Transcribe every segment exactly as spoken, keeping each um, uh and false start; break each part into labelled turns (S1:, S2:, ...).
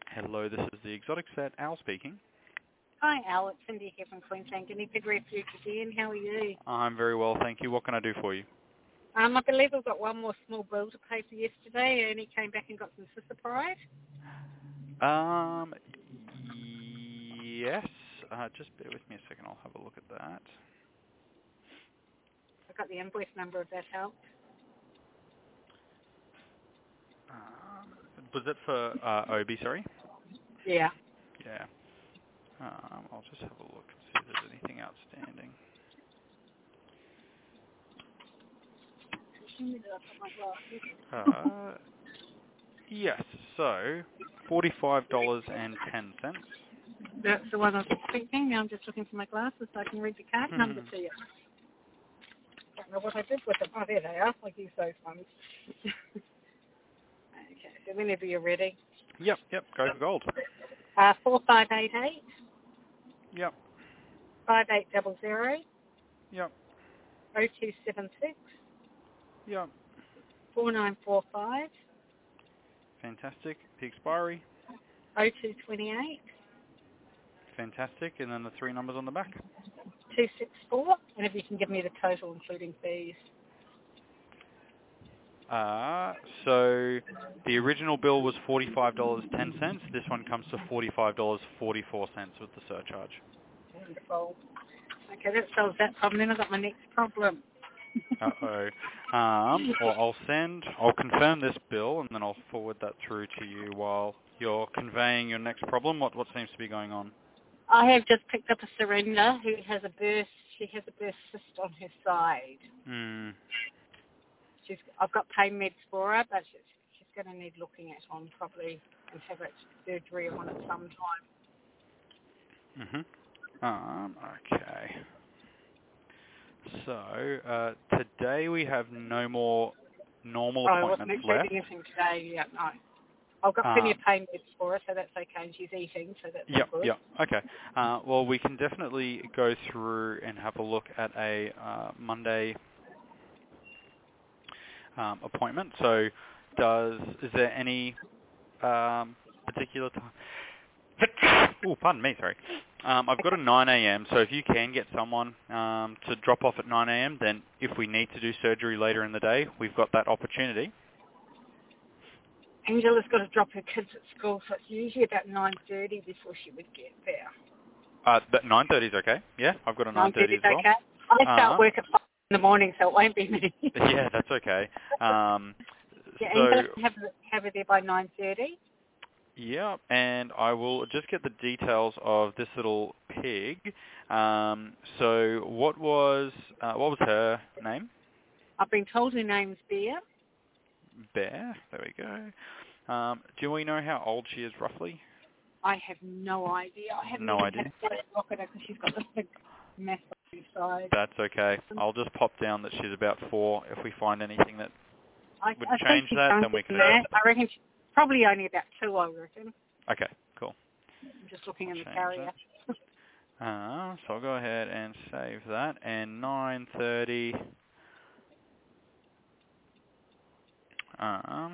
S1: Hello, this is the Exotic Vet, Al speaking.
S2: Hi, Al. It's Cindy here from Queensland Guinea Pig Refuge again. How are you?
S1: I'm very well, thank you. What can I do for you?
S2: Um, I believe we've got one more small bill to pay for yesterday, and he came back and got some Cisapride.
S1: Um, yes. Uh, just bear with me a second. I'll have a look at that.
S2: I got the invoice number if that helps.
S1: Um, was it for uh, O B, sorry?
S2: Yeah.
S1: Yeah. Um, I'll just have a look and see if there's anything outstanding. Uh, yes, so forty-five dollars and ten cents.
S2: That's the one I was expecting. Now I'm just looking for my glasses so I can read the card number to you. I don't know what I did with them. Oh, there they are. I use those ones. Okay, so whenever you're ready.
S1: Yep, yep, go for gold.
S2: Uh, four five eight eight.
S1: Yep.
S2: five eight zero zero.
S1: Yep.
S2: oh two seven six.
S1: Yep.
S2: four nine four five.
S1: Fantastic. The expiry.
S2: oh two two eight.
S1: Fantastic. And then the three numbers on the back.
S2: two six four. And if you can give me the total including fees.
S1: Uh, so the original bill was forty-five dollars and ten cents. This one comes to forty-five dollars and forty-four cents with the surcharge.
S2: Wonderful. Okay, that solves that problem. Then I've got my next problem.
S1: Uh-oh. Um, well, I'll send, I'll confirm this bill, and then I'll forward that through to you while you're conveying your next problem. What what seems to be going on?
S2: I have just picked up a surrender who has a burst. She has a burst cyst on her side.
S1: Hmm.
S2: She's, I've got pain meds for her, but she's, she's going to need looking at on probably and have it surgery on it sometime.
S1: Mm-hmm. Um, okay. So, uh, today we have no more normal
S2: Oh, I wasn't
S1: appointments left.
S2: expecting anything today. Yeah, no. I've got plenty
S1: Um,
S2: of pain meds for her, so that's okay. And she's eating, so that's
S1: Yep,
S2: all good.
S1: yep. Okay. Uh, well, we can definitely go through and have a look at a uh, Monday um, appointment. So, does is there any um, particular time? Oh, pardon me, sorry. Um, I've got a nine a m, so if you can get someone um, to drop off at nine a m, then if we need to do surgery later in the day, we've got that opportunity.
S2: Angela's got to drop her kids at school, so it's usually about nine thirty before she would get there.
S1: Uh, that nine thirty is okay. Yeah, I've got a nine thirty as well.
S2: Okay. I start
S1: Uh,
S2: work at five in the morning, so it won't be me.
S1: yeah, that's okay. Um,
S2: Yeah,
S1: so,
S2: Angela have her, have her there by nine thirty.
S1: yeah, and I will just get the details of this little pig. Um, so, what was uh, what was her name?
S2: I've been told her name's Bear.
S1: Bear. There we go. Um, do we know how old she is roughly?
S2: I have no idea. I haven't
S1: No
S2: even
S1: idea.
S2: had a look at her because she's got this big mess on her side.
S1: That's okay. I'll just pop down that she's about four. If we find anything that
S2: I,
S1: would
S2: I
S1: change
S2: think she's
S1: that,
S2: done
S1: then we can
S2: that.
S1: adjust it.
S2: I reckon she's probably only about two, I reckon.
S1: Okay, cool.
S2: I'm just looking
S1: I'll
S2: in the
S1: change
S2: carrier.
S1: that. Uh, so I'll go ahead and save that. And nine thirty. Um,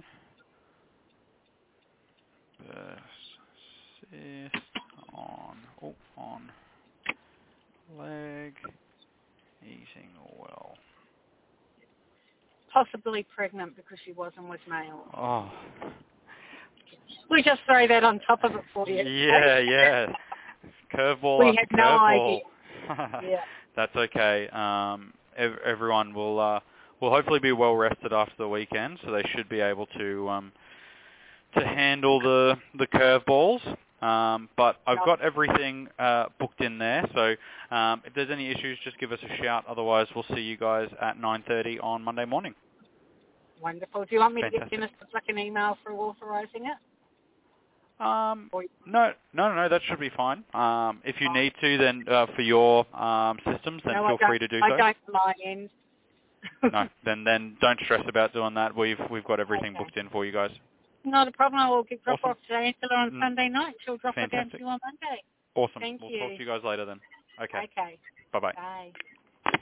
S1: persist on oh, on leg eating well.
S2: Possibly pregnant because she was and was male.
S1: Oh,
S2: We just throw that on top of it for you.
S1: yeah, yeah. Curveball
S2: We
S1: after
S2: had no
S1: curveball.
S2: idea. Yeah.
S1: That's okay. Um, ev- everyone will uh, will hopefully be well rested after the weekend, so they should be able to um, to handle the the curveballs. Um, but I've got everything uh, booked in there, so um, if there's any issues, just give us a shout. Otherwise, we'll see you guys at nine thirty on Monday morning.
S2: Wonderful. Do you want me
S1: Fantastic.
S2: to get Dennis to flick an email for authorising it?
S1: Um,
S2: Or
S1: no, no, no, that should be fine. Um, if you need to, then uh, for your um, systems, then
S2: no,
S1: feel
S2: I
S1: free to do
S2: I
S1: so.
S2: don't on my end.
S1: No, then then don't stress about doing that. We've we've got everything
S2: Okay.
S1: booked in for you guys.
S2: Not a problem. I will get drop
S1: Awesome.
S2: off to Angela on
S1: Mm,
S2: Sunday night. She'll drop it down to
S1: Fantastic.
S2: you on Monday.
S1: Awesome.
S2: Thank
S1: We'll
S2: you.
S1: talk to you guys later then. Okay.
S2: Okay.
S1: Bye bye.
S2: Bye.